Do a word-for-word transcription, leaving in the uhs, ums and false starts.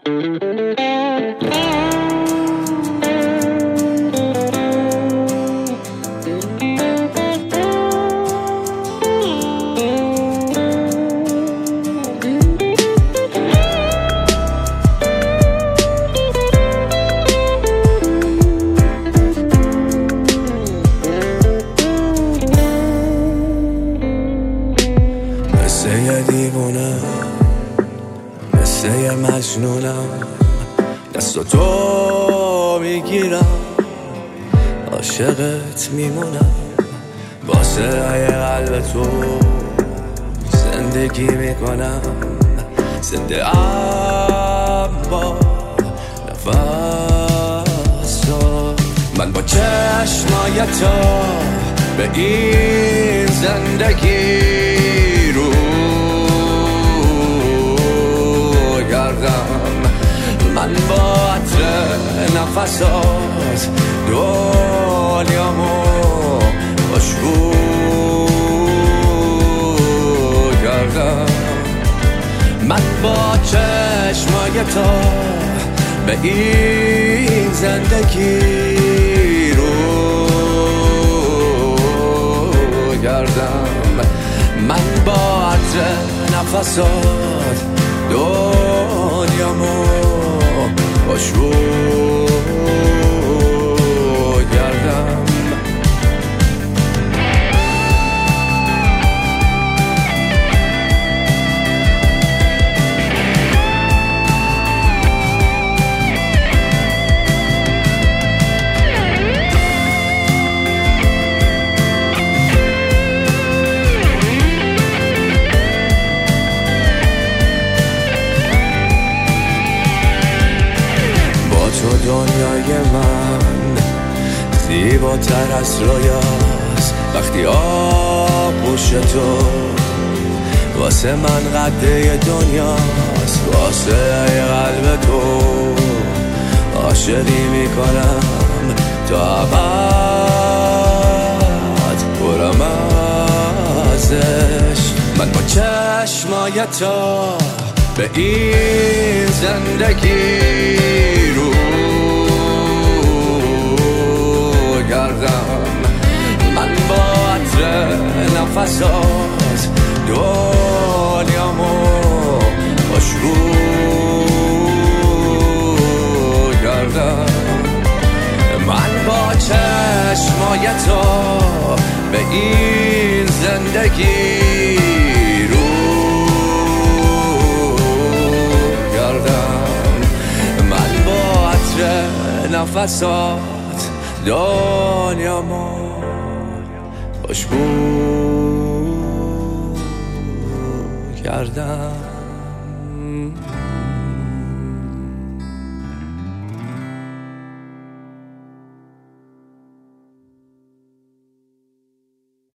مثل یه دیوونه، مثل یه مجنونم، دست تو میگیرم، عاشقت میمونم، واسه های قلب تو زندگی میکنم، زنده ام با نفسا. من با چشمای تو به این زندگی رو گردم، من با عطر نفسات دنیامو خوشبو گردم. من با چشمای تو به این زندگی رو گردم، من با عطر نفسات دنیامو خوشبو گردم. تو دنیای من زیباتر از رویاست، وقتی آغوش تو واسه من قده دنیاست، واسه قلب تو عاشقی میکنم تا ابد برم ازش. من با چشمای تو به این زندگی رو گردم، من با عطر نفسات دنیامو خوشبو گردم. من با چشمای تو به این زندگی رو گردم، من با عطر نفسات دنیامو خوشبو کردم.